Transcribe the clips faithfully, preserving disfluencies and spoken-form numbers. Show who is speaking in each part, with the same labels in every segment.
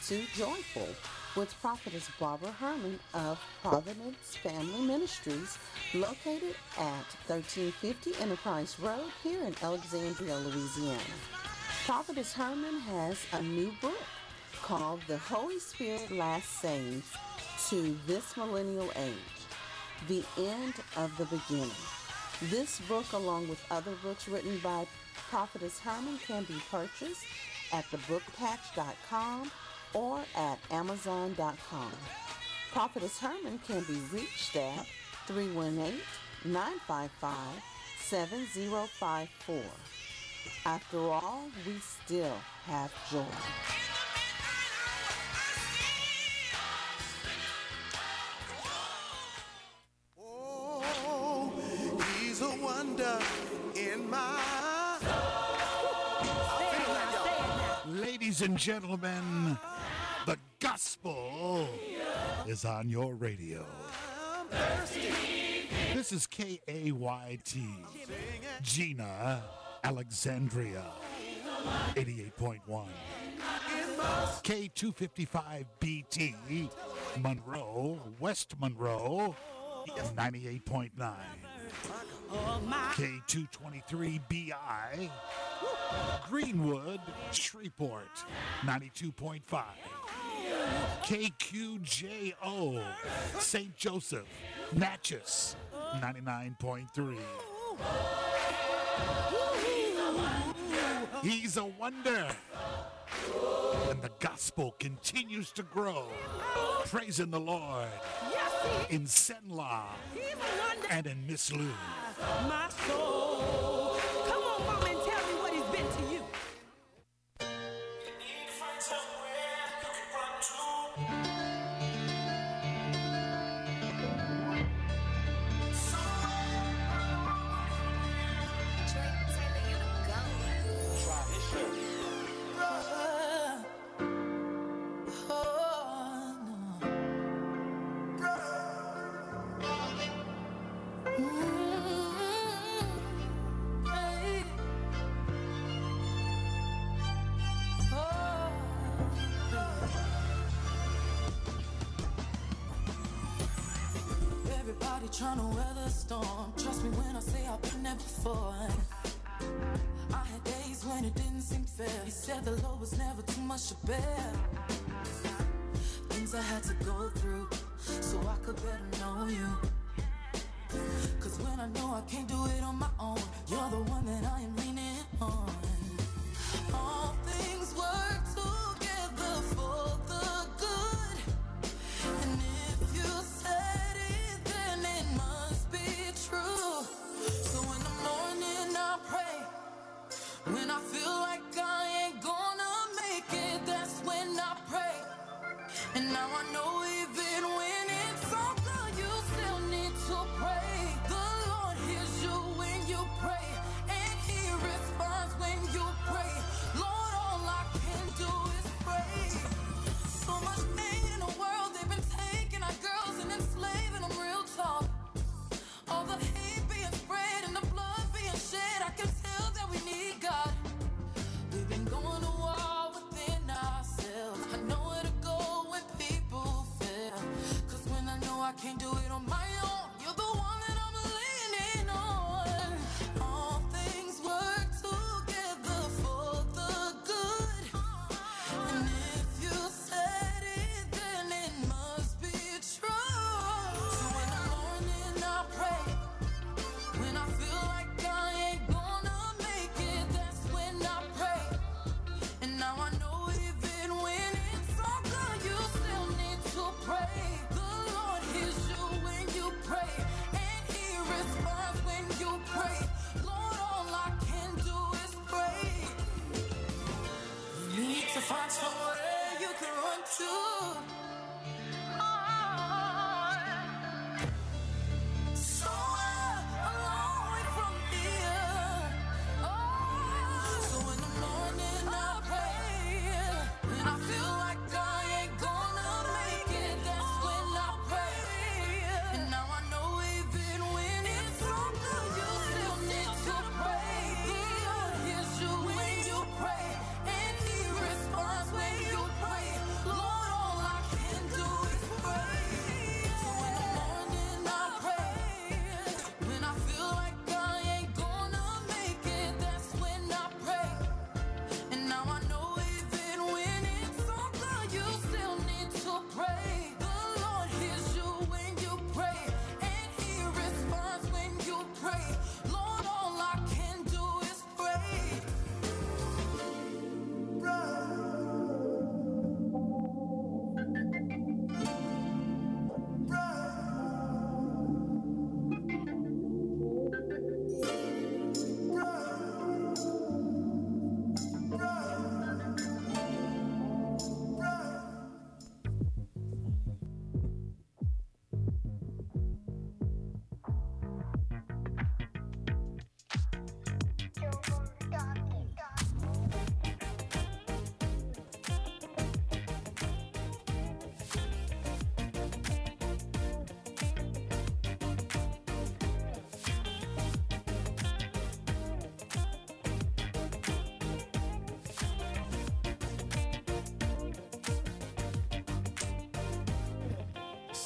Speaker 1: to Joyful with Prophetess Barbara Herman of Providence Family Ministries, located at thirteen fifty Enterprise Road here in Alexandria, Louisiana. Prophetess Herman has a new book called The Holy Spirit Last Saves to This Millennial Age, The End of the Beginning. This book, along with other books written by Prophetess Herman, can be purchased at the book patch dot com or at amazon dot com. Prophetess Herman can be reached at three one eight, nine five five, seven zero five four. After all, we still have joy.
Speaker 2: Oh, he's a wonder in my...
Speaker 3: Ladies and gentlemen, the gospel is on your radio. This is K A Y T, Gina, Alexandria, eighty-eight point one. K two fifty-five B T, Monroe, West Monroe, ninety-eight point nine. K two twenty-three B I, Greenwood, Shreveport, ninety-two point five. K Q J O, Saint Joseph, Natchez, ninety-nine point three. He's a wonder. And the gospel continues to grow. Praising the Lord in Senla and in Miss Lou.
Speaker 4: My soul. Come on, mama, and tell me what he's been to you.
Speaker 5: Trying to weather the storm. Trust me when I say I've been there before. I had days when it didn't seem fair. You said the load was never too much to bear. Things I had to go through so I could better know you. Cause when I know I can't do it on my own, you're the one that I am leaning on. All things work together for the good. And if you said it, then it must be true. So in the morning I pray. When I feel like I ain't gonna make it, that's when I pray. And now I know even when it's all good, you still need to pray. The Lord hears you when you pray, and He responds when you pray. Lord, all I can do is pray. So much pain in the world, they've been taking our girls and enslaving them, real talk. All the hate being spread and the blood being shed, I can tell that we need God. We've been going to war within ourselves. I know where to go when people fail. Cause when I know I can't do it on my own, you're the one that I'm leaning on. All things work together for the good. And if you said it, then it must be true. So in the morning I pray. When I feel like I ain't gonna make it, that's when I pray. And now I know even when it's all good, you still need to pray. The Lord hears you when you pray, and He responds when you pray. Lord, all I can do is pray. You need to find somewhere you can run to. Somewhere alone from here. Oh, so in the morning I pray. When I feel like I ain't gonna make it, that's when I pray. And now I know even when it's all good, you still need to pray. The Lord hears you when you pray, and He responds when you pray. Lord,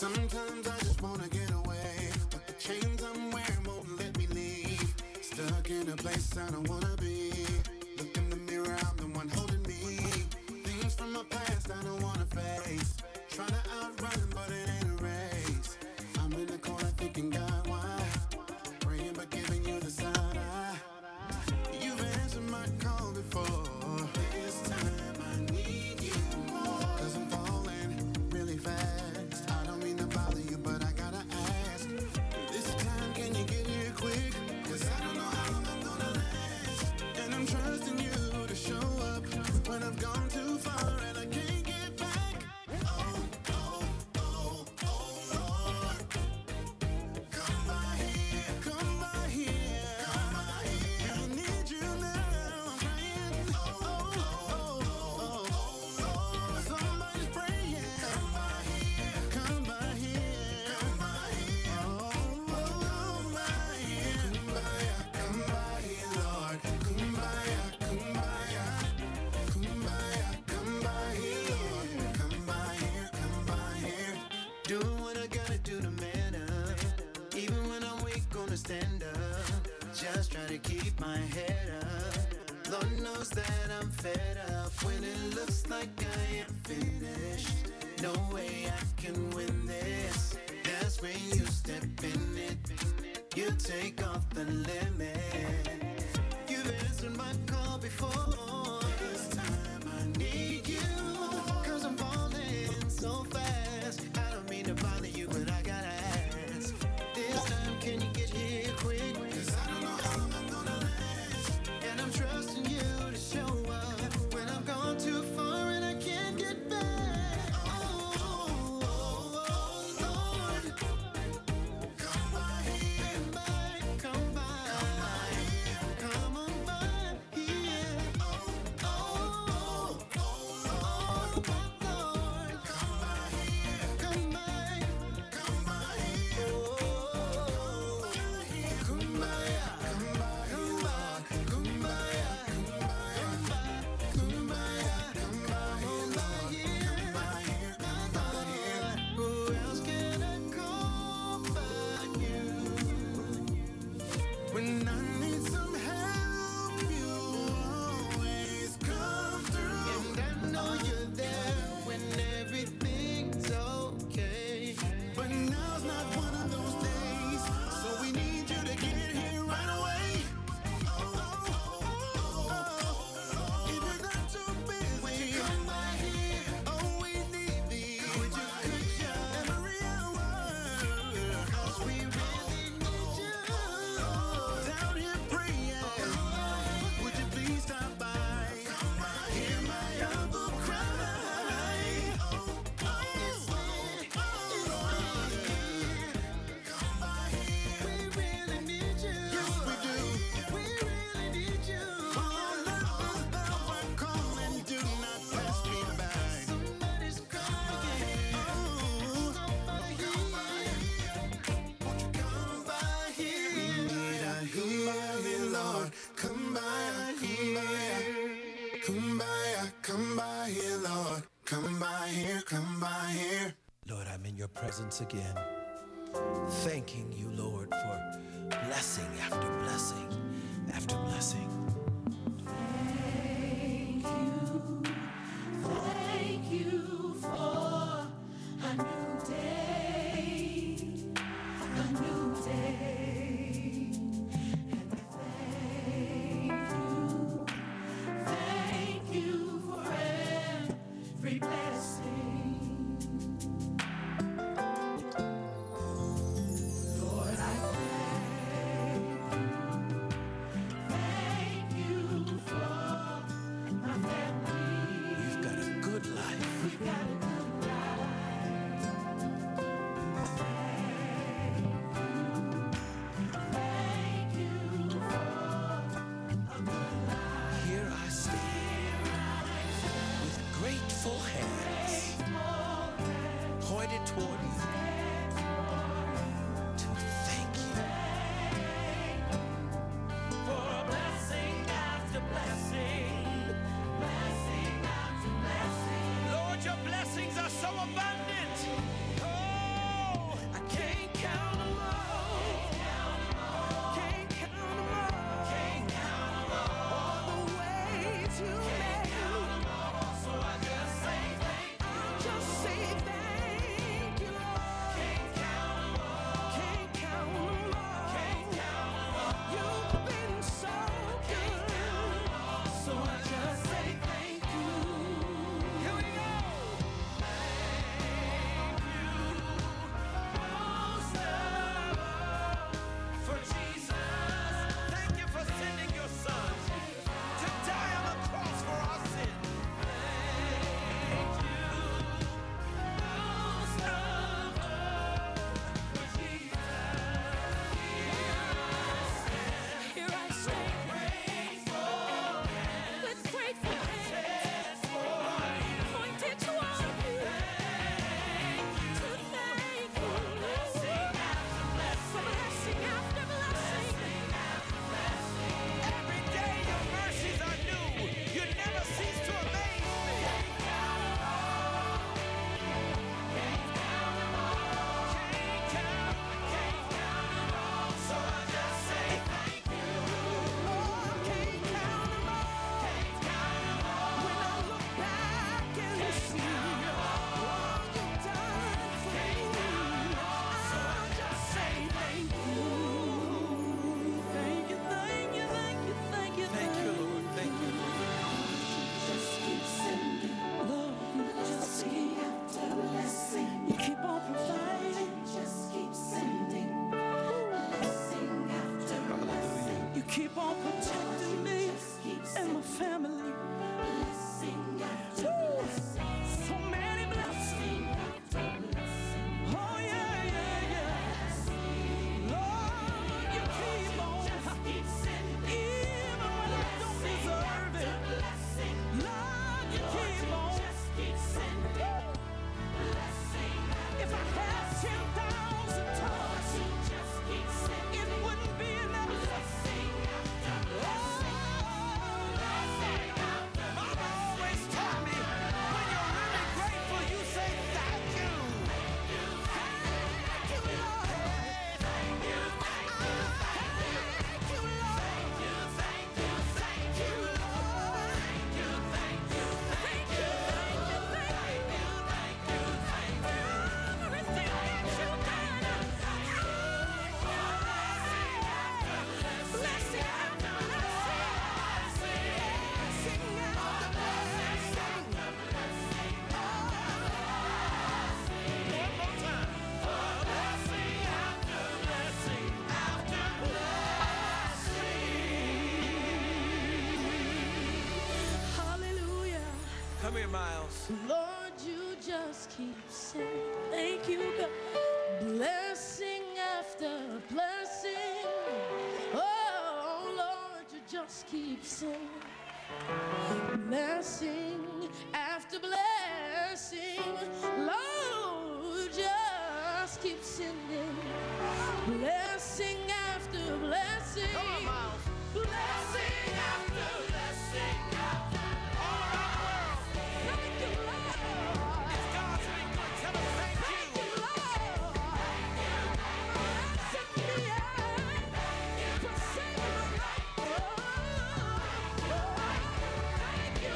Speaker 2: Sometimes I just wanna get away, but the chains I'm wearing won't let me leave. Stuck in a place I don't wanna be. Look in the mirror, I'm the one holding me. Things from my past I don't wanna face. Trying to outrun, but it ain't a race. I'm in the corner thinking, God, why? Praying but giving you the side eye. You've answered my call before. This time I need you more. Cause I'm falling really fast. I don't mean to bother you, but I gotta ask. This time can you get here quick? Cause I don't know how long I'm gonna last. And I'm trusting you to show up when I've gone too far and I can't get back. Oh, oh, oh, oh, Lord. Come by here, come by here, come by here. I need you now, I'm praying. Oh, oh, oh, oh, Lord. Somebody's praying. Come by here, come by here, come by here. Oh, come by here, come by here, come by here, Lord. Come by here, come by here, come by here, come by here, Lord. Come by here, come by here. Doing what I gotta do to man up. Even when I'm weak, gonna stand up. Just try to keep my head up. Lord knows that I'm fed up. When it looks like I am finished, no way I can win this. That's when you step in it. You take off the limit. You've answered my call before. This time I need you. Cause I'm falling so fast. I don't mean to bother you, but I gotta ask. This time can you get here quick? Cause I don't know how long I'm gonna last. And I'm trusting you to show up when I've gone too far and I can't get back. Oh, oh, oh, oh, Lord. Come by here. Come by, come by here. Come on by here. Oh, oh, oh, oh, Lord. Come by here. Come by, come by here. Oh, come by, come by, come by, come by, come by, come by, come by here, come by here, come by here. Who else can I call but you? When I need some help, you always come through. And I know you're there when everything's okay. But now's not one of those days, so we need you to get here right away. Oh, oh, oh, oh. If you're not too busy, would you come by here? Oh, we need thee. Would you could you every hour? Cause we really need you. Down here praying. Would you please stop by? Hear my humble cry. Oh, oh, it's me. Oh, come by here. We really need you. Yes, we do. We really need you. Oh, love, love, I'm calling. Do not pass me by. Somebody's crying. Oh, somebody here. Won't you come by here? Need I hear you, Lord? Come by here. Come by, come by here, Lord. Come by here, come by here.
Speaker 6: Lord, I'm in your presence again, thanking you, Lord, for blessing after blessing after blessing.
Speaker 5: Thank you for a new day, a new day. And thank you, thank you for every blessing. Lord, I thank you, thank you for my family.
Speaker 6: We've got a good life.
Speaker 5: We've got a good life. Thank you for a good life.
Speaker 6: Here I stand with grateful hands pointed toward you to thank you.
Speaker 5: For a blessing after blessing, blessing after blessing.
Speaker 4: Lord, your blessings are so abundant. Oh,
Speaker 6: Miles.
Speaker 5: Lord, you just keep saying, thank you, God. Blessing after blessing. Oh, Lord, you just keep saying, blessing after blessing. Lord, just keep sending blessing after blessing.
Speaker 6: Come on, Miles.
Speaker 5: Blessing after blessing.
Speaker 6: All around the world.
Speaker 5: Thank you, Lord.
Speaker 6: If God's been good, tell him thank you.
Speaker 5: Thank you, Lord. Blessing the earth for saving my life. Oh, oh, thank you.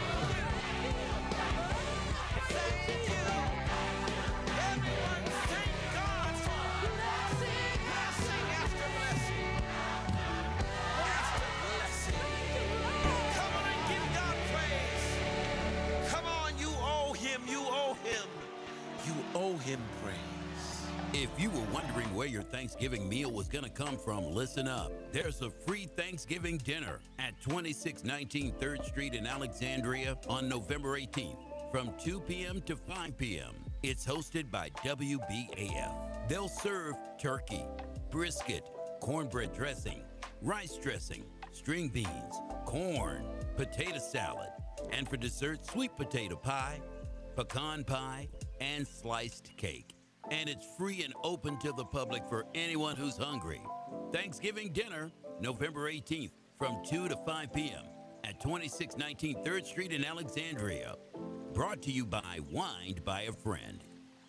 Speaker 6: Thank you. Everyone thank God for
Speaker 5: Blessing
Speaker 6: blessing after blessing. After blessing. Come on and give God praise. Come on, you owe him, you owe him. You owe him praise.
Speaker 7: If you were wondering where your Thanksgiving meal was going to come from, listen up. There's a free Thanksgiving dinner at twenty-six nineteen third Street in Alexandria on November eighteenth from two p.m. to five p.m. It's hosted by W B A F. They'll serve turkey, brisket, cornbread dressing, rice dressing, string beans, corn, potato salad, and for dessert, sweet potato pie, pecan pie, and sliced cake. And it's free and open to the public for anyone who's hungry. Thanksgiving dinner, November eighteenth from two to five p.m. at twenty-six nineteen third Street in Alexandria. Brought to you by Wined by a Friend.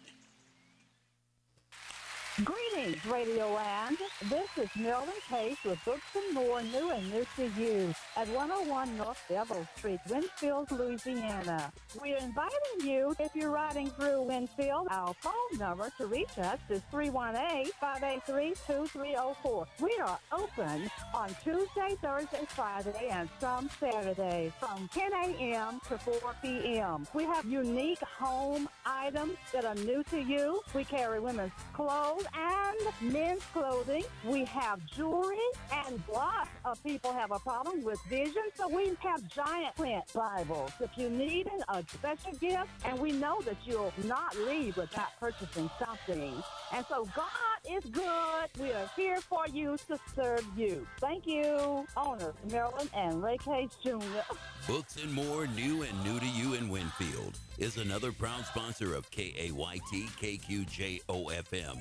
Speaker 8: Greetings, Radio Land. This is Marilyn Case with Books and More, new and new to you at one oh one North Devil Street, Winfield, Louisiana. We are inviting you, if you're riding through Winfield, our phone number to reach us is three one eight, five eight three, two three zero four. We are open on Tuesday, Thursday, Friday, and some Saturdays from ten a.m. to four p.m. We have unique home items that are new to you. We carry women's clothes and men's clothing. We have jewelry, and lots of people have a problem with vision, so we have giant print Bibles. If you need a special gift, and we know that you'll not leave without purchasing something. And so God is good. We are here for you to serve you. Thank you. Owners, Marilyn and Ray Case Junior
Speaker 7: Books and More, new and new to you in Winfield, is another proud sponsor of K A Y T K Q J O F M.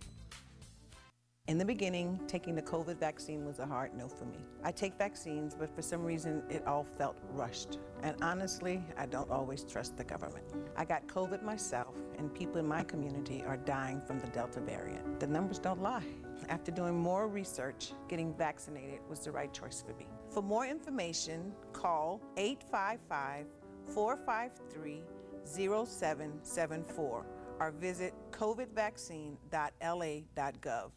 Speaker 9: In the beginning, taking the COVID vaccine was a hard no for me. I take vaccines, but for some reason, it all felt rushed. And honestly, I don't always trust the government. I got COVID myself, and people in my community are dying from the Delta variant. The numbers don't lie. After doing more research, getting vaccinated was the right choice for me. For more information, call eight five five, four five three, zero seven seven four or visit covid vaccine dot L A dot gov.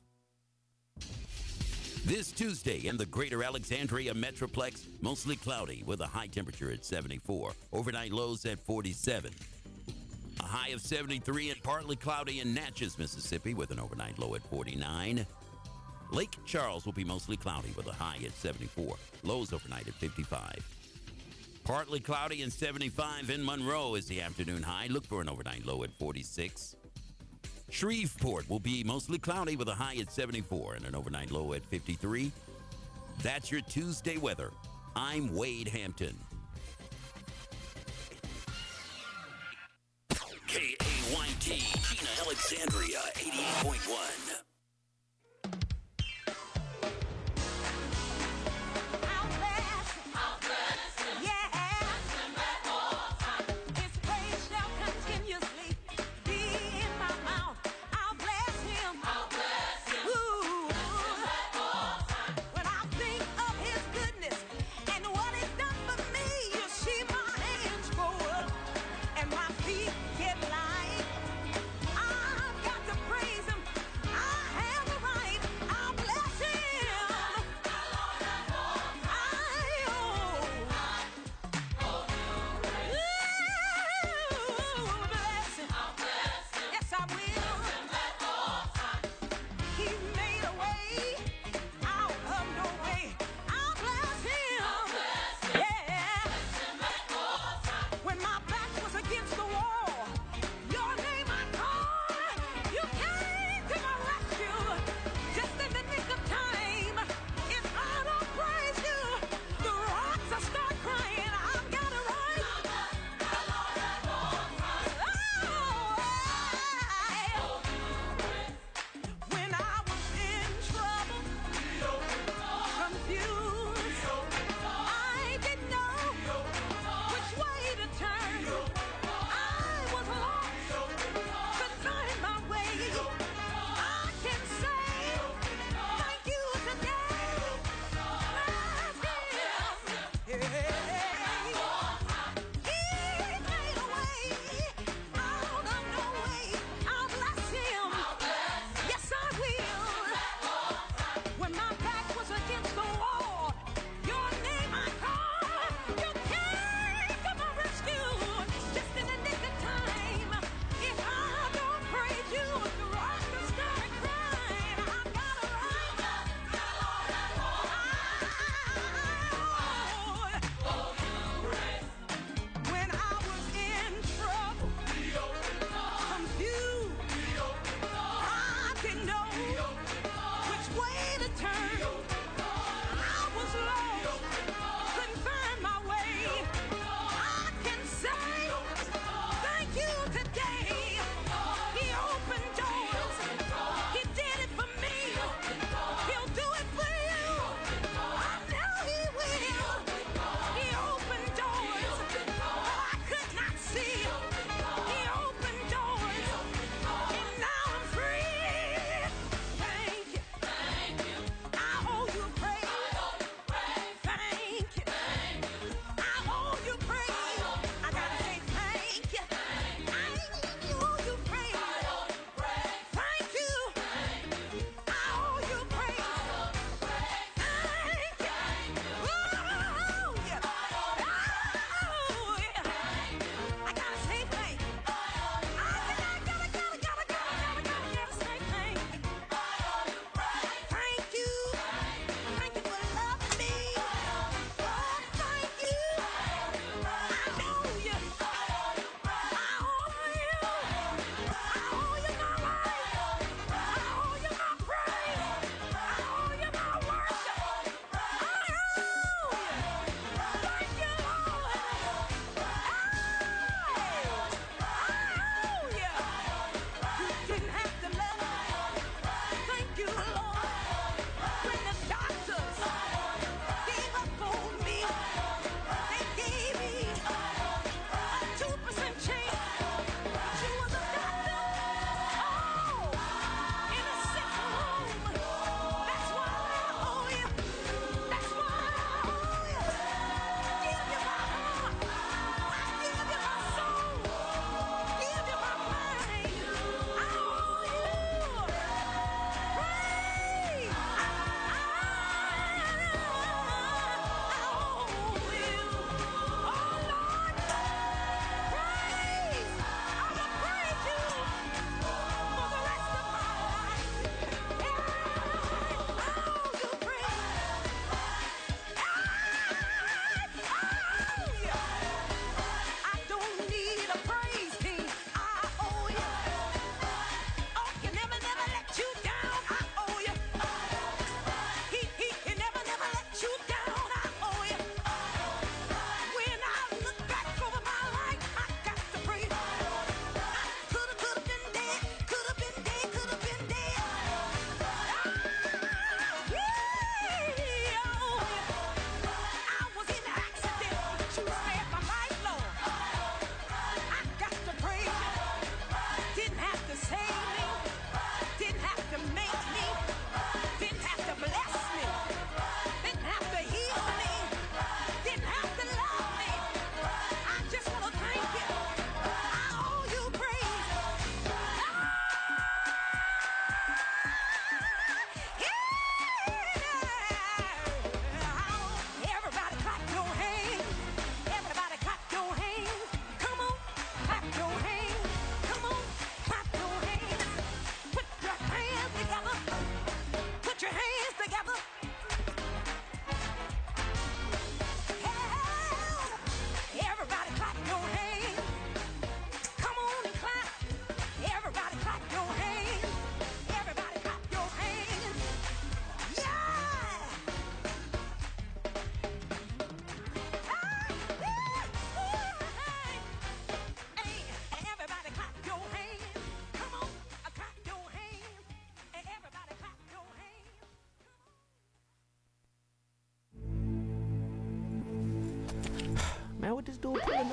Speaker 7: This Tuesday in the greater Alexandria Metroplex, mostly cloudy with a high temperature at seventy-four, overnight lows at forty-seven. A high of seventy-three and partly cloudy in Natchez, Mississippi with an overnight low at forty-nine. Lake Charles will be mostly cloudy with a high at seventy-four, lows overnight at fifty-five. Partly cloudy and seventy-five in Monroe is the afternoon high. Look for an overnight low at forty-six. Shreveport will be mostly cloudy with a high at seventy-four and an overnight low at fifty-three. That's your Tuesday weather. I'm Wade Hampton. K A Y T, Gina Alexandria, eighty-eight point one.
Speaker 4: And my feet get light. I've got to praise him. I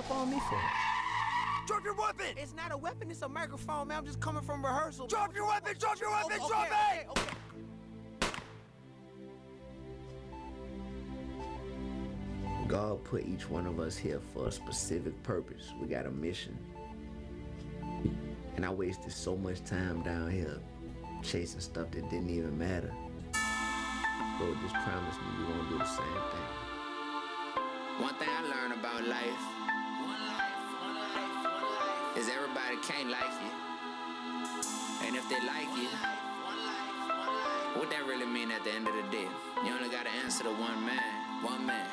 Speaker 10: up on me for?
Speaker 6: Drop your weapon!
Speaker 10: It's not a weapon, it's a microphone, man. I'm just coming from rehearsal.
Speaker 6: Drop your weapon! Drop your weapon!
Speaker 10: Okay,
Speaker 6: Drop
Speaker 10: okay,
Speaker 6: it!
Speaker 10: okay, okay.
Speaker 11: God put each one of us here for a specific purpose. We got a mission. And I wasted so much time down here chasing stuff that didn't even matter. Lord just promised me we won't do the same thing.
Speaker 12: One thing I learned about life is everybody can't like you. And if they like you, what that really mean at the end of the day? You only gotta answer to one man, one man.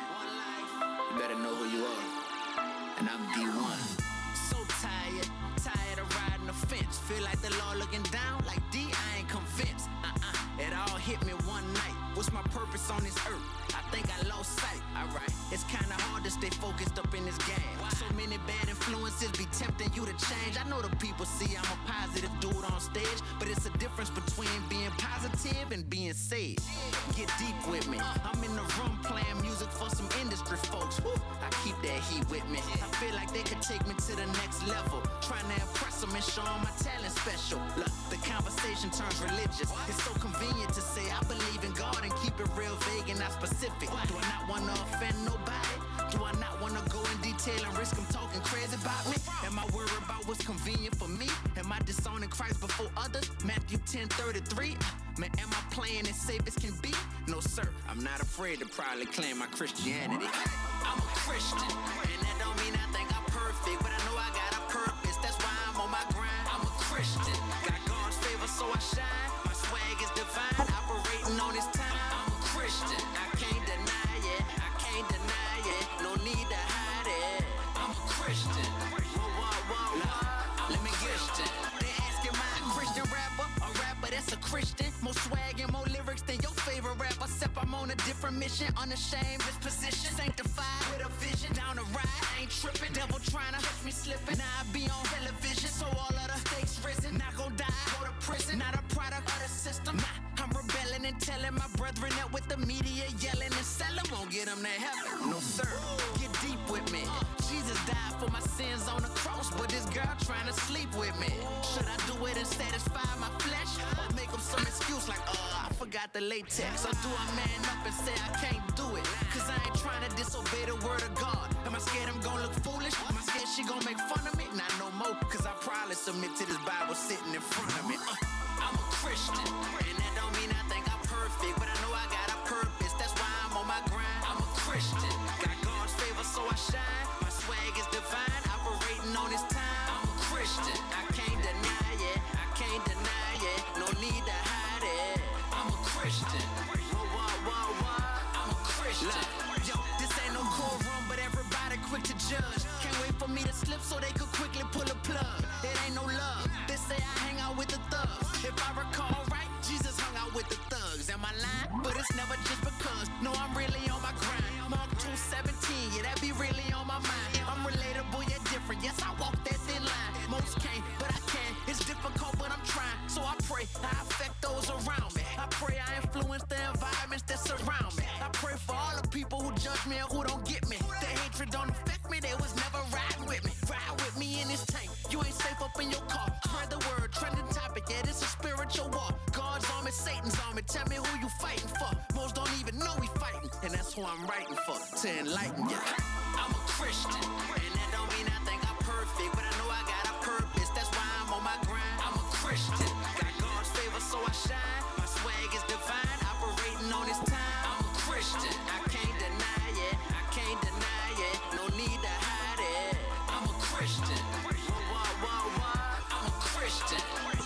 Speaker 12: You better know who you are. And I'm D one. So tired, tired of riding the fence. Feel like the law looking down, like D, I ain't convinced. Uh-uh, it all hit me one night. What's my purpose on this earth? I think I lost sight, alright. It's kinda hard to stay focused up in this game. So many bad influences be tempting you to change. I know the people see I'm a positive dude on stage, but it's a difference between being positive and being sage. Get deep with me. I'm in the room playing music for some industry folks. Woo, I keep that heat with me. I feel like they could take me to the next level. Trying to impress them and show them my talent special. Look, the conversation turns religious. It's so convenient to say I believe in God and keep it real vague and not specific. Do I not want to offend nobody? Do I not want to go in detail and risk them talking crazy about me? Am I worried about what's convenient for me? Am I disowning Christ before others? Matthew ten thirty-three. Man, am I playing as safe as can be? No, sir. I'm not afraid to proudly claim my Christianity. I'm a Christian, and that don't mean I think I'm perfect, but I know I got a purpose. That's why I'm on my grind. I'm a Christian. Got God's favor, so I shine. My swag is divine, operating on this time. I'm a Christian. I can't deny it. I can't deny it. No need to hide it. I'm a Christian. Whoa, whoa, whoa, whoa. Let me get it. They asking my Christian rapper, a rapper that's a Christian. More swag and more lyrics than your favorite rapper. Except I'm on a different mission, unashamed disposition, sanctified with a vision. Down the ride, I ain't tripping. Devil trying to catch me slipping. Now I be on television, so all of the stakes risen. Not gon' die, go to prison. Not a product of the system. Nah, I'm rebelling and telling my brethren that with the media yelling and selling won't get them to heaven. No sir, get deep with me. Jesus died for my sins on the cross, but this girl trying to sleep with me. Should I do it and satisfy my flesh, or make up some excuse like, uh, I forgot the latex? Or do I man up and say I can't do it? Cause I ain't trying to disobey the word of God. Am I scared I'm gonna look foolish? Am I scared she gonna make fun of me? Not no more, cause I probably submit to this Bible sitting in front of me. Uh, I'm a Christian, and that don't mean I think I'm perfect, but I know I got a purpose. That's why I'm on my grind. I'm a Christian. Got God's favor, so I shine. My swag is divine, operating on this time. I'm a Christian. I can't deny it. I can't deny it. No need to hide it. I'm a Christian. Whoa, whoa, whoa, whoa. I'm a Christian. Look, yo, this ain't no courtroom, but everybody quick to judge. Can't wait for me to slip so they could quickly pull a plug. It ain't no love. They say I hang out with the thugs. If I recall right, Jesus hung out with the thugs. Am I lying? But it's never just because. No, I'm really on my grind. Mark two seventeen, yeah, that be really on my mind. I'm relatable, yet different. Yes, I walk that thin line. Most can't, but I can. It's difficult, but I'm trying. So I pray I affect those around me. I pray I influence the environments that surround me. I pray for all the people who judge me and who don't get me. Their hatred don't affect me, they was never riding with me. Ride with me in this tank. You ain't safe up in your car. Spread the word, trending topic, yeah, this is spiritual war. God's army, Satan's army. Tell me who you fighting for. Most don't even know we fighting, and that's who I'm writing for, to enlighten ya. I'm a Christian, and that don't mean I think I'm perfect, but I know I got a purpose. That's why I'm on my grind. I'm a Christian. Got God's favor, so I shine. My swag is divine, operating on this time. I'm a Christian. I can't deny it. I can't deny it. No need to hide it. I'm a Christian. Whoa, whoa, whoa, whoa. I'm a Christian.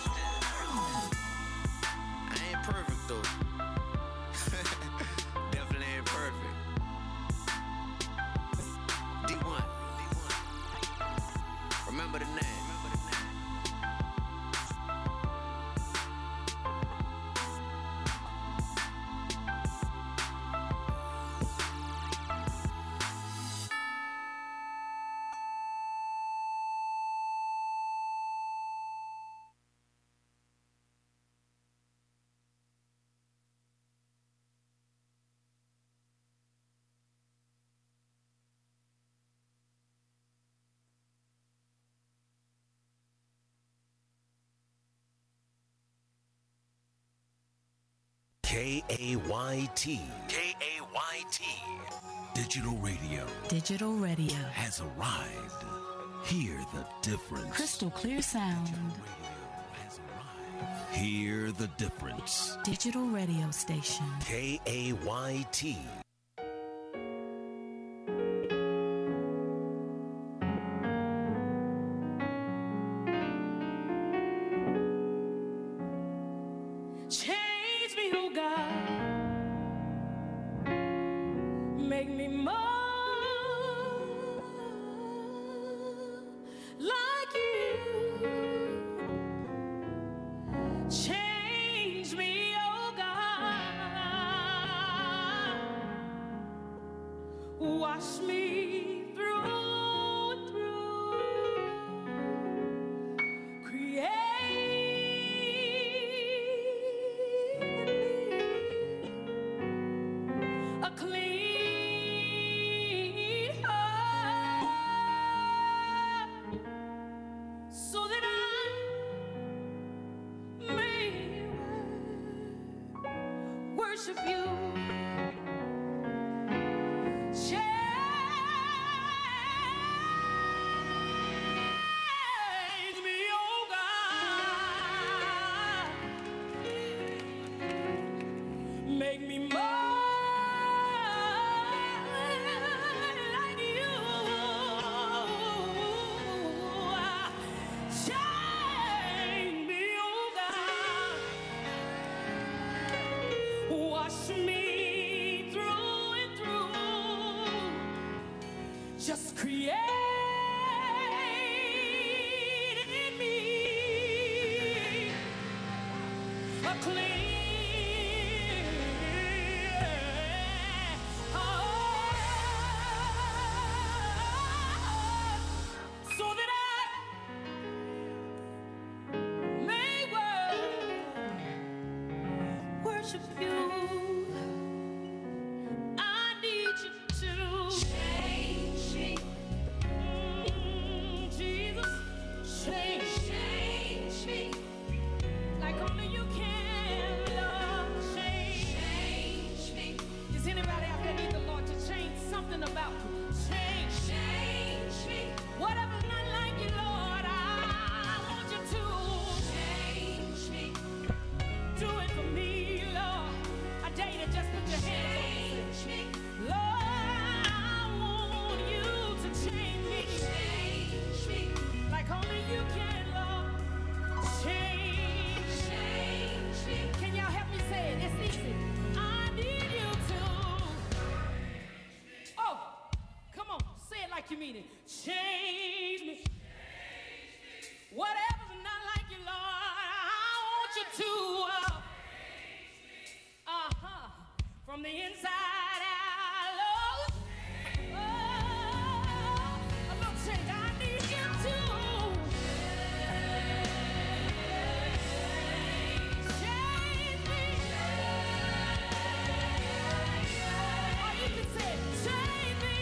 Speaker 12: I ain't perfect though. Definitely ain't perfect. D one.
Speaker 13: K A Y T. K A Y T. Digital radio
Speaker 14: Digital radio.
Speaker 13: has arrived. Hear the difference.
Speaker 14: Crystal clear sound.
Speaker 13: Hear the difference.
Speaker 14: Digital radio station.
Speaker 13: K A Y T.
Speaker 4: Change me, oh God. Make me more like you. Change me, oh God. Wash me through and through. Create a clean heart so that I may worship you. Change me, oh God. Make me more like you. Change me, oh God. Wash me through and through. Just create in me a clean heart so that I may wor- worship you. I need you to change me. Mm, Jesus, change, change me. Like only you can, Lord, change. Change me. Is anybody out there need the Lord to change something about you? Change, change me. Whatever's not like you, Lord, I want you to change me. Do it for me, Lord. I dare you to just put your hands on me. Lord, I want you to change me. Change me. Like only you can, Lord. Change, change me. Can y'all help me say it? It's easy. I need you to. Oh, come on. Say it like you mean it. Change me. Whatever's not like you, Lord, I want you to. Uh, uh-huh. From the inside out, Lord. Oh, a little change. I need you to. Change me. Or you can say, change me.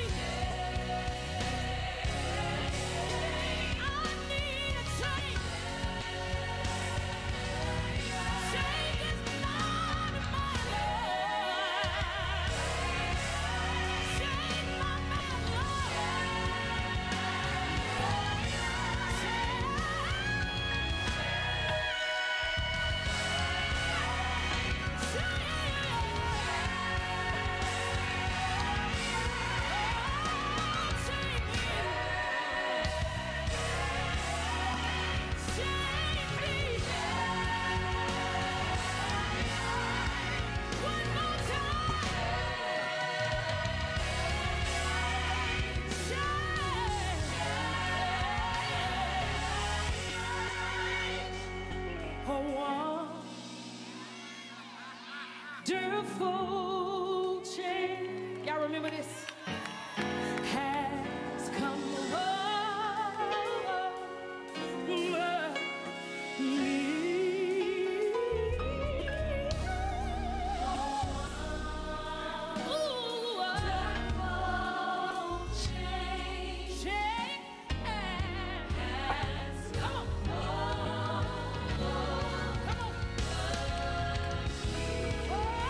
Speaker 4: I need a change. Change is not my Lord. Change my mind, Lord. Wonderful change. Y'all remember this? Has come over me. Ooh, wonderful change. Change has come over. Come on.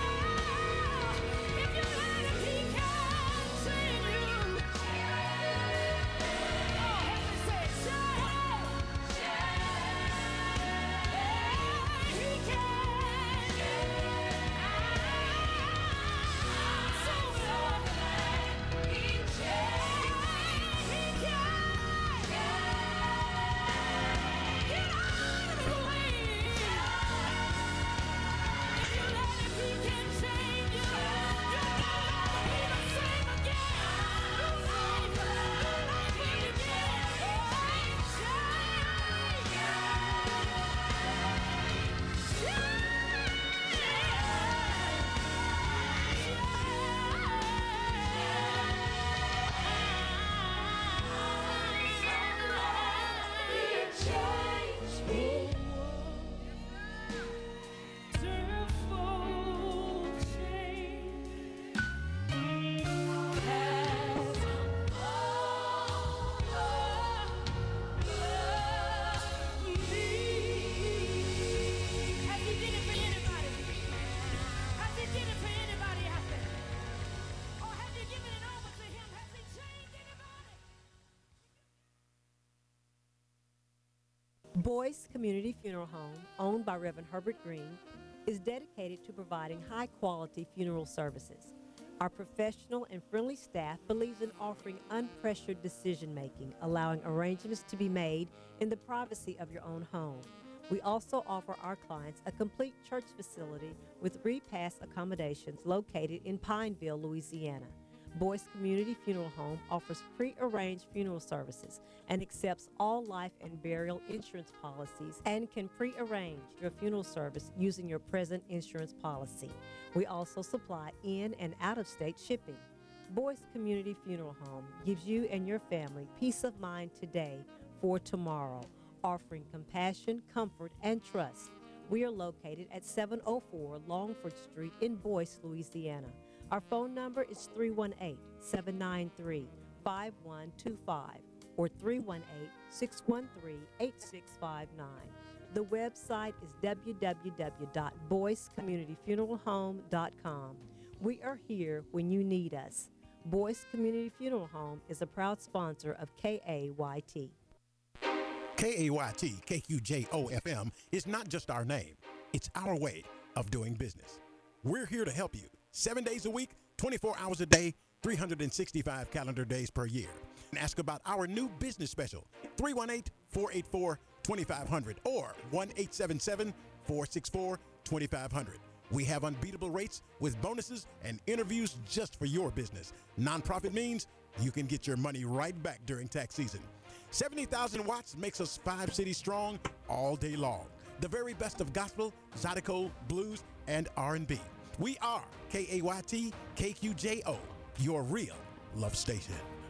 Speaker 15: Boyce Community Funeral Home, owned by Reverend Herbert Green, is dedicated to providing high-quality funeral services. Our professional and friendly staff believes in offering unpressured decision-making, allowing arrangements to be made in the privacy of your own home. We also offer our clients a complete church facility with repast accommodations located in Pineville, Louisiana. Boyce Community Funeral Home offers pre-arranged funeral services and accepts all life and burial insurance policies and can pre-arrange your funeral service using your present insurance policy. We also supply in and out-of-state shipping. Boyce Community Funeral Home gives you and your family peace of mind today for tomorrow, offering compassion, comfort, and trust. We are located at seven oh four Longford Street in Boyce, Louisiana. Our phone number is three one eight, seven nine three, five one two five or three one eight, six one three, eight six five nine. The website is w w w dot boyce community funeral home dot com. We are here when you need us. Boyce Community Funeral Home is a proud sponsor of K A Y T.
Speaker 16: K A Y T K Q J O F M is not just our name, it's our way of doing business. We're here to help you seven days a week, twenty-four hours a day, three hundred sixty-five calendar days per year. And ask about our new business special, three one eight, four eight four, two five zero zero or one eight seven seven, four six four, two five zero zero. We have unbeatable rates with bonuses and interviews just for your business. Nonprofit means you can get your money right back during tax season. seventy thousand watts makes us five cities strong all day long. The very best of gospel, zydeco, blues, and R and B. We are K A Y T K Q J O, your real love station.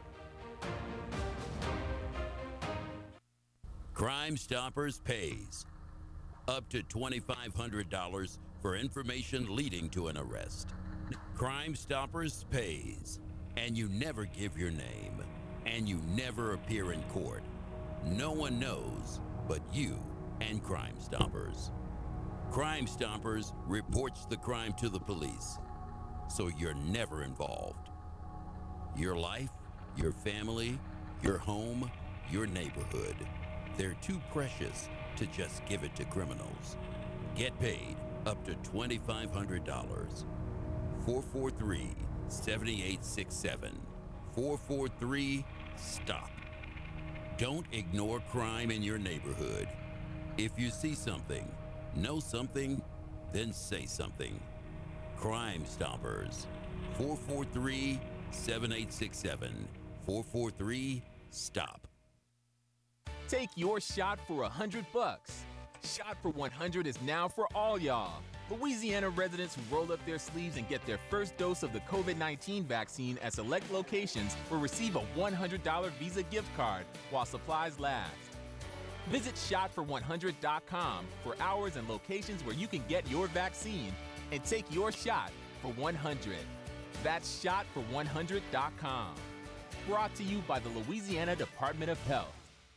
Speaker 7: Crime Stoppers pays up to twenty-five hundred dollars for information leading to an arrest. Crime Stoppers pays, and you never give your name, and you never appear in court. No one knows but you and Crime Stoppers. Crime Stoppers reports the crime to the police, so you're never involved. Your life, your family, your home, your neighborhood, they're too precious to just give it to criminals. Get paid up to twenty-five hundred dollars. four four three, seven eight six seven. four four three, STOP. Don't ignore crime in your neighborhood. If you see something, know something, then say something. Crime Stoppers. four four three, seven eight six seven. four four three, STOP.
Speaker 17: Take your shot for a hundred bucks. Shot for one hundred is now for all y'all. Louisiana residents who roll up their sleeves and get their first dose of the COVID nineteen vaccine at select locations will receive a one hundred dollars Visa gift card while supplies last. Visit shot for one hundred dot com for hours and locations where you can get your vaccine and take your shot for one hundred. That's shot for one hundred dot com. Brought to you by the Louisiana Department of Health.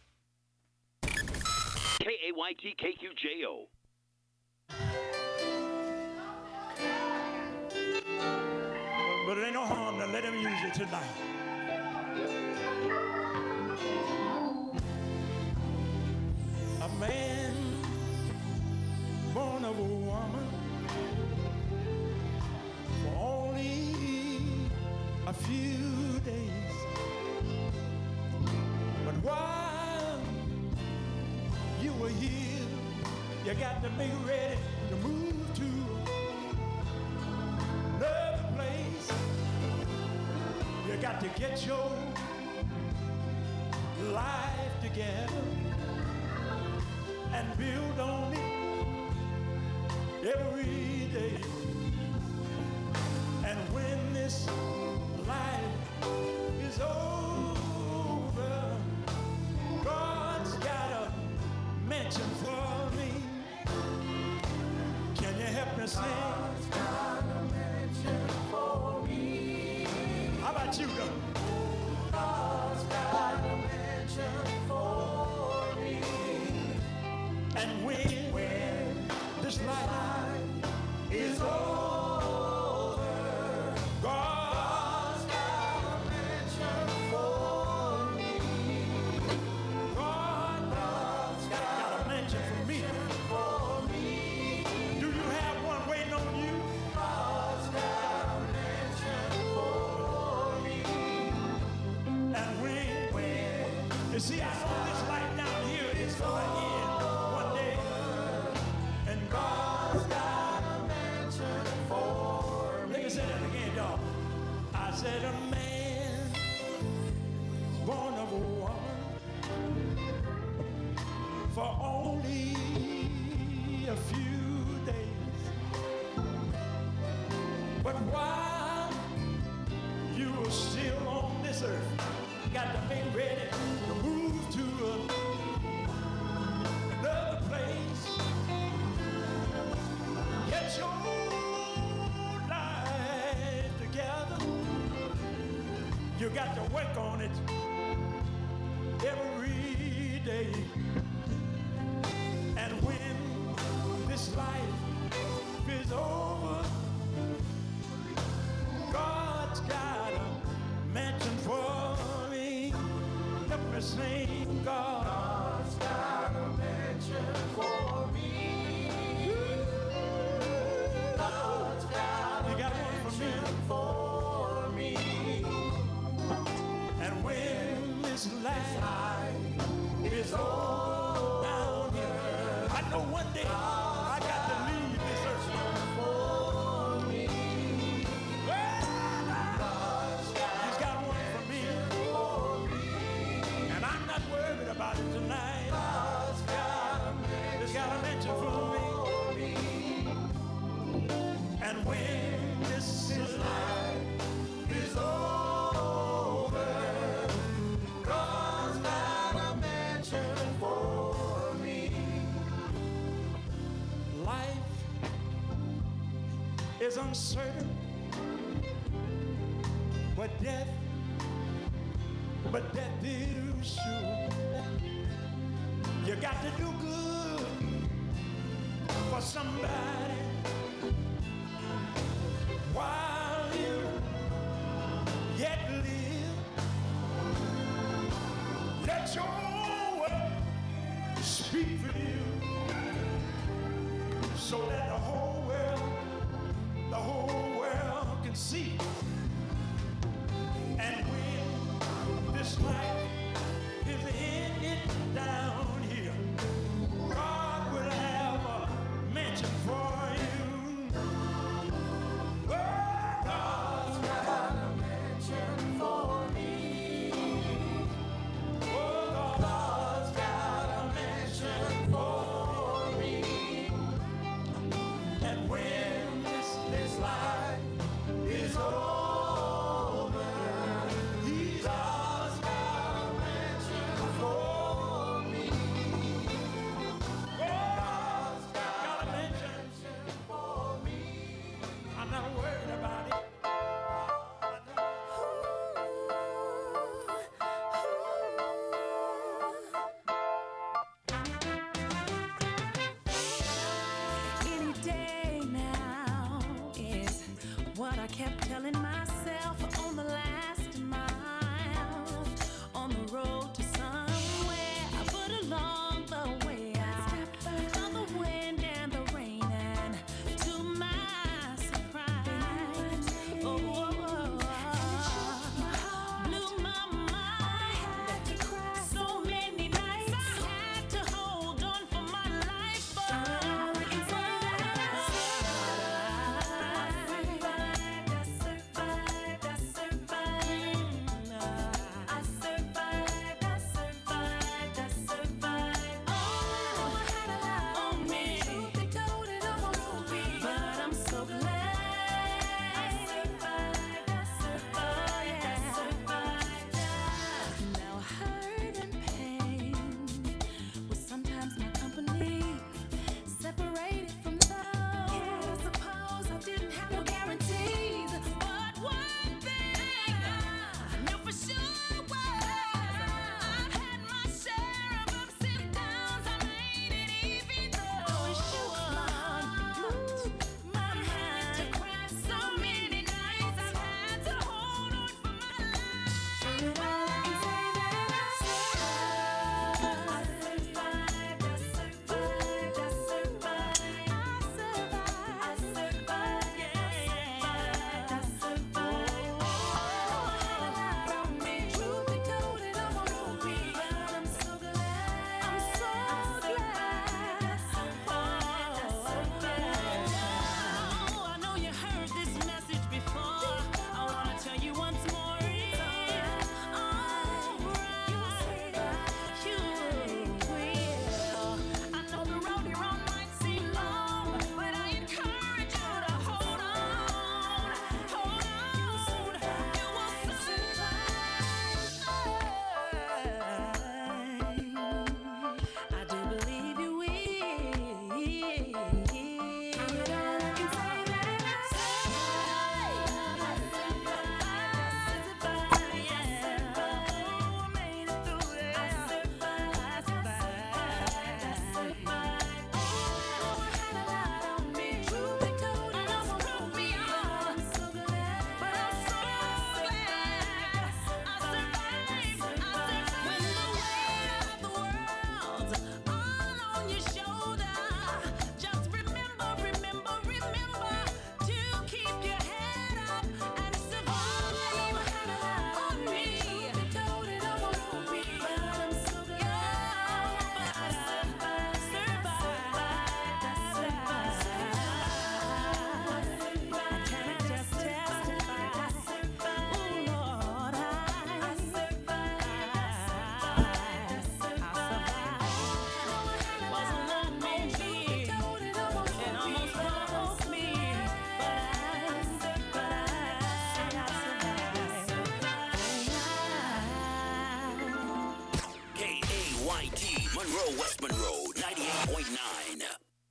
Speaker 13: K A Y T K Q J O.
Speaker 18: But it ain't no harm to let him use it tonight. A man born of a woman for only a few days. But while you were here, you got to be ready to move to another place. You got to get your life together and build on it every day. And when this life is over, God's got a mansion for me. Can you help me sing? God's got a mansion for me. How about you, though? God's got a mansion for me. And when, when this life is over, God's got a mansion for me. God's got a mansion. You see, I know this life down here is going to end one day. And God's got a mansion for me. Let me say that again, y'all. I said a man born of a woman for only a few days. But while you are still on this earth, got to be ready to move to another place. Get your life together. You got to work on it every day. And when this life is over, God's got a mansion for me. Let me sing. God's got a mansion for me. God's got a mansion for me. And when this life is over down here, I know one day I got to leave this earth. For me. He's got one for me. And I'm not worried about it tonight. He's got a mansion for me. And when this is life is over, God's got a mansion for me. Life is uncertain, but death, but death is sure. You got to do good for somebody while you yet live. Let your work speak for you, so that the whole world, the whole world can see. And when this life is ended down here, God will have a mansion for you. Oh, God's got a mansion for me. Oh, God's got a mansion for me. And when this, this life is over, He's God's got a mansion for me. God's got a mansion for me. I'm not worried about it.
Speaker 4: Any day now is what I kept telling myself on the last mile on the road to somewhere. But along the way, I found the wind and the rain, and to my surprise, oh, oh, oh, blew my mind. So many nights I had to hold on for my life, but I can say that I survived.
Speaker 7: Grow West Monroe, ninety-eight point nine.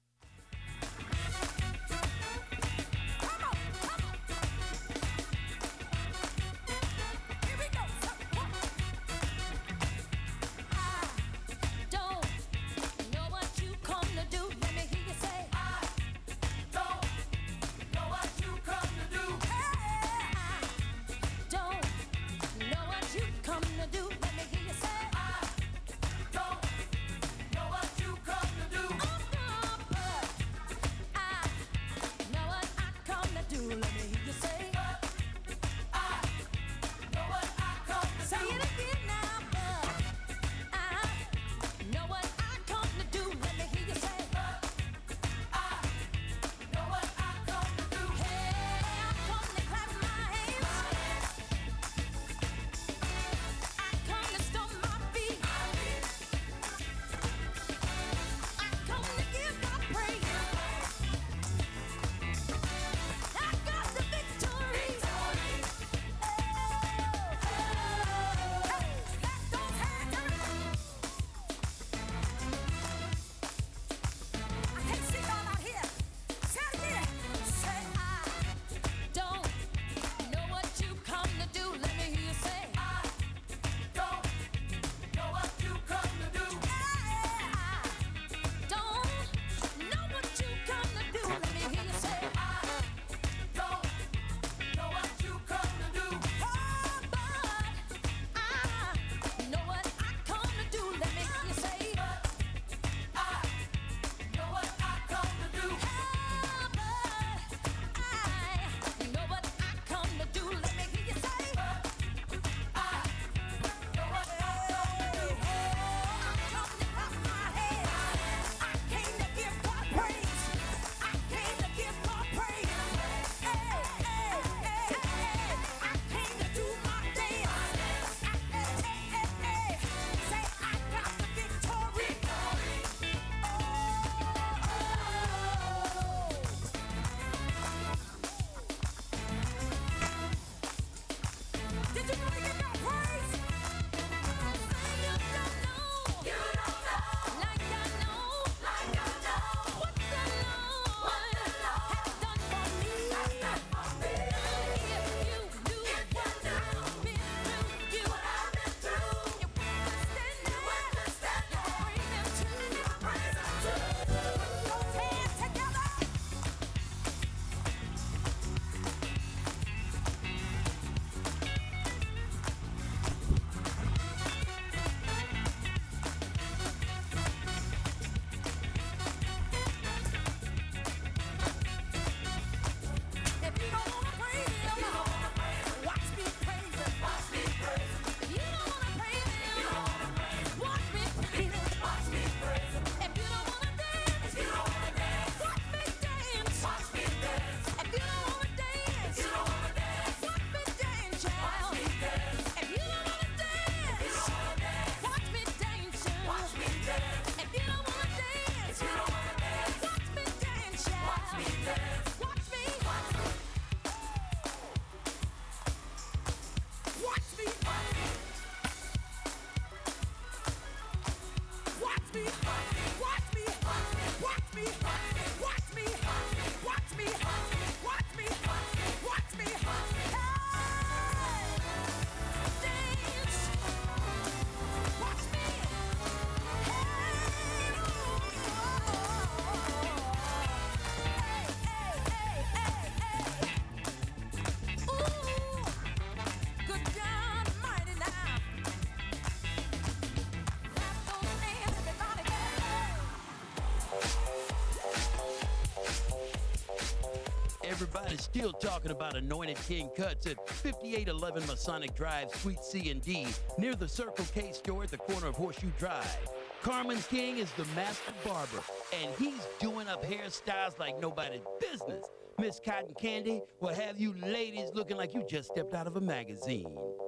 Speaker 7: Everybody's still talking about Anointed King Cuts at fifty-eight eleven Masonic Drive, Suite C and D, near the Circle K store at the corner of Horseshoe Drive. Carmen King is the master barber, and he's doing up hairstyles like nobody's business. Miss Cotton Candy will have you ladies looking like you just stepped out of a magazine.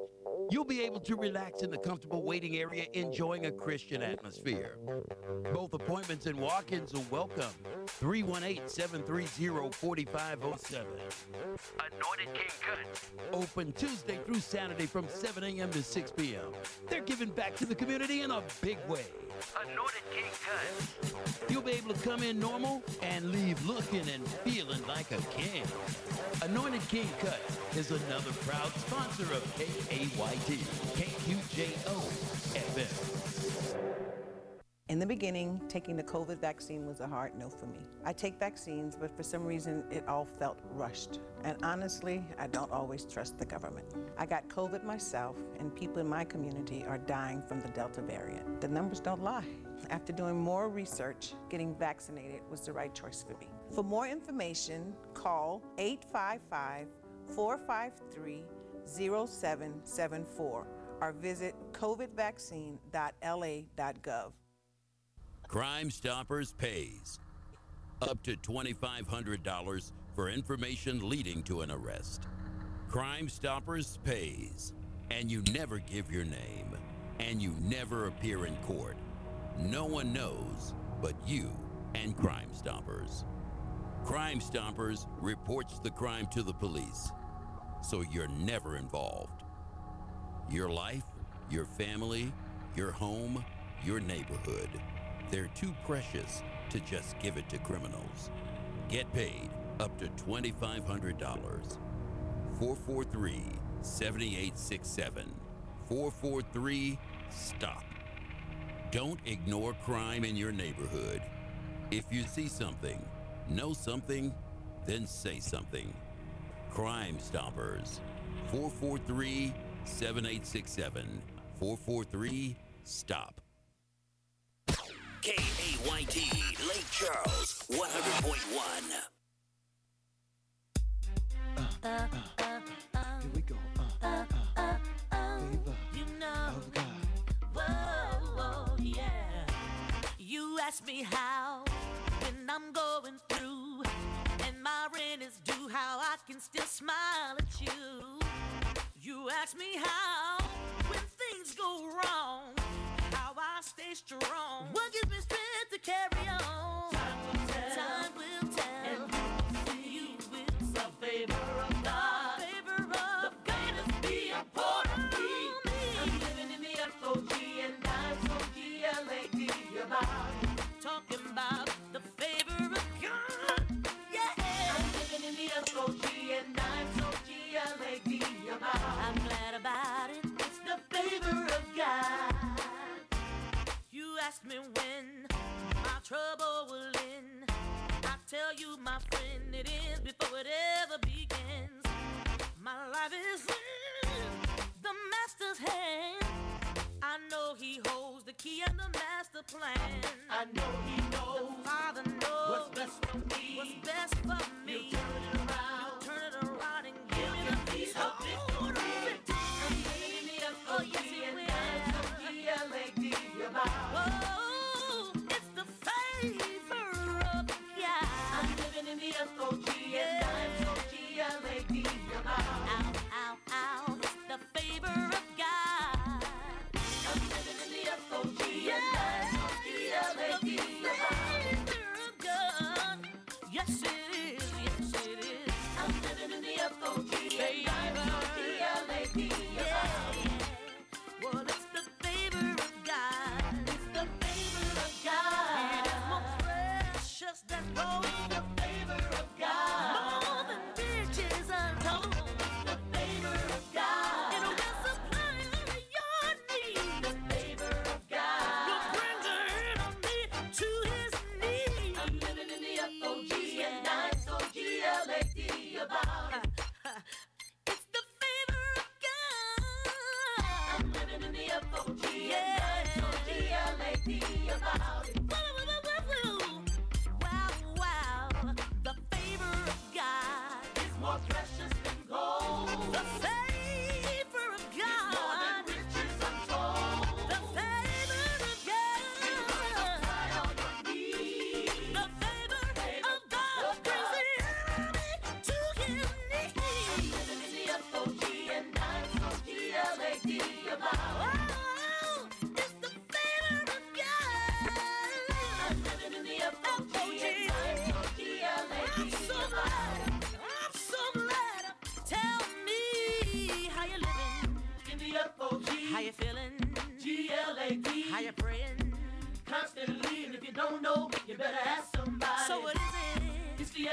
Speaker 7: You'll be able to relax in the comfortable waiting area, enjoying a Christian atmosphere. Both appointments and walk-ins are welcome. three one eight, seven three zero, four five zero seven. Anointed King Cuts. Open Tuesday through Saturday from seven a.m. to six p.m. They're giving back to the community in a big way. Anointed King Cuts. You'll be able to come in normal and leave looking and feeling like a king. Anointed King Cuts is another proud sponsor of K A Y T, K Q J O F M.
Speaker 9: In the beginning, taking the COVID vaccine was a hard no for me. I take vaccines, but for some reason, it all felt rushed. And honestly, I don't always trust the government. I got COVID myself, and people in my community are dying from the Delta variant. The numbers don't lie. After doing more research, getting vaccinated was the right choice for me. For more information, call eight five five, four five three, zero seven seven four or visit covid vaccine dot l a dot gov.
Speaker 7: Crime Stoppers pays up to twenty-five hundred dollars for information leading to an arrest. Crime Stoppers pays, and you never give your name, and you never appear in court. No one knows but you and Crime Stoppers. Crime Stoppers reports the crime to the police, so you're never involved. Your life, your family, your home, your neighborhood. They're too precious to just give it to criminals. Get paid up to twenty-five hundred dollars. four four three, seven eight six seven. four four three, STOP. Don't ignore crime in your neighborhood. If you see something, know something, then say something. Crime Stoppers. four four three, seven eight six seven. four four three, STOP.
Speaker 13: K A Y T, Lake Charles, one hundred point one.
Speaker 18: Uh, uh, uh, here we go. Uh, uh, uh, favor
Speaker 4: You know,
Speaker 18: of God.
Speaker 4: whoa, whoa, yeah. You ask me how, when I'm going through, and my rent is due, how I can still smile at you. You ask me how, when things go wrong, how I stay strong. What gives me strength to carry on? Time will tell. Time will tell. And you will see the favor of God. Favor of God. The be important to me. I'm living in the F O G and I'm so G L A D about it. Talking about the favor of God. Yeah. I'm living in the F O G and I'm so G L A D about it. I'm glad about it. It's the favor of God. You asked me when my trouble will end. I tell you, my friend, it ends before it ever begins. My life is in the master's hand. I know he holds the key and the master plan. I know he knows. The Father knows what's best for me. What's best for me. He'll turn it around. He'll turn it around and give me the peace of victory. Oh, yes, he will. Whoa, it's the favor of God. I'm living in the F O G and I'm so G L A D about. Ow, ow, ow, it's the favor of God. I'm living in the F O G and I'm so G L A D about. The favor of God. Yes, it is, yes, it is. I'm living in the F O G and I'm so G L A D about. Well, it's the favor of God. It's the favor of God. It is more precious than gold. It's the favor of God. More than riches untold. It's the favor of God. It will supply all your needs. The favor of God. Will bring the enemy to his knees. I'm living in the F O G and I'm so G L A D about. It's the favor of God. I'm living in the F O G and I'm so G L A D about it. Wow, wow,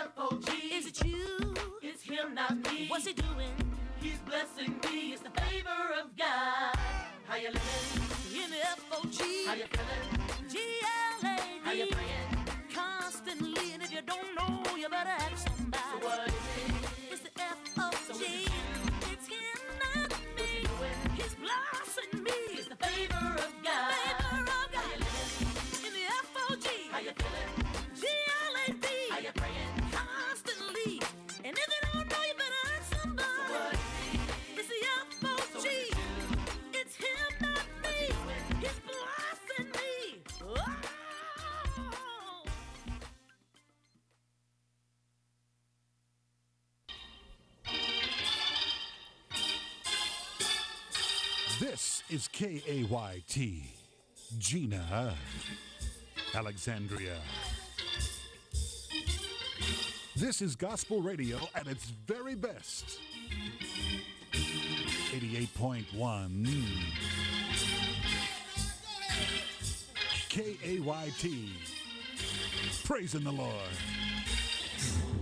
Speaker 18: F O G.
Speaker 4: Is it you?
Speaker 18: It's him, not me.
Speaker 4: What's he doing?
Speaker 18: He's blessing me. It's the favor of God. How you living?
Speaker 4: In the F O G.
Speaker 18: How you feeling?
Speaker 4: G L A D.
Speaker 18: How you praying?
Speaker 4: Constantly, and if you don't know, you better ask somebody.
Speaker 18: So what is it?
Speaker 4: It's the F O G.
Speaker 18: So is it him?
Speaker 4: It's him, not me.
Speaker 18: What's he doing?
Speaker 4: He's blessing me.
Speaker 18: It's the favor of God.
Speaker 4: Favor of God.
Speaker 18: How you living?
Speaker 4: In the F O G.
Speaker 18: How you feeling?
Speaker 4: G L A D.
Speaker 18: How you praying?
Speaker 4: Constantly. And if you don't know, you better ask somebody.
Speaker 18: So what is it?
Speaker 4: It's the F O G.
Speaker 18: So is it you?
Speaker 4: It's him, not
Speaker 18: What's he
Speaker 4: me.
Speaker 18: doing?
Speaker 4: He's blessing me. Oh.
Speaker 3: This is K A Y T, Gina, Alexandria. This is gospel radio at its very best. eighty-eight point one K A Y T. Praising the Lord.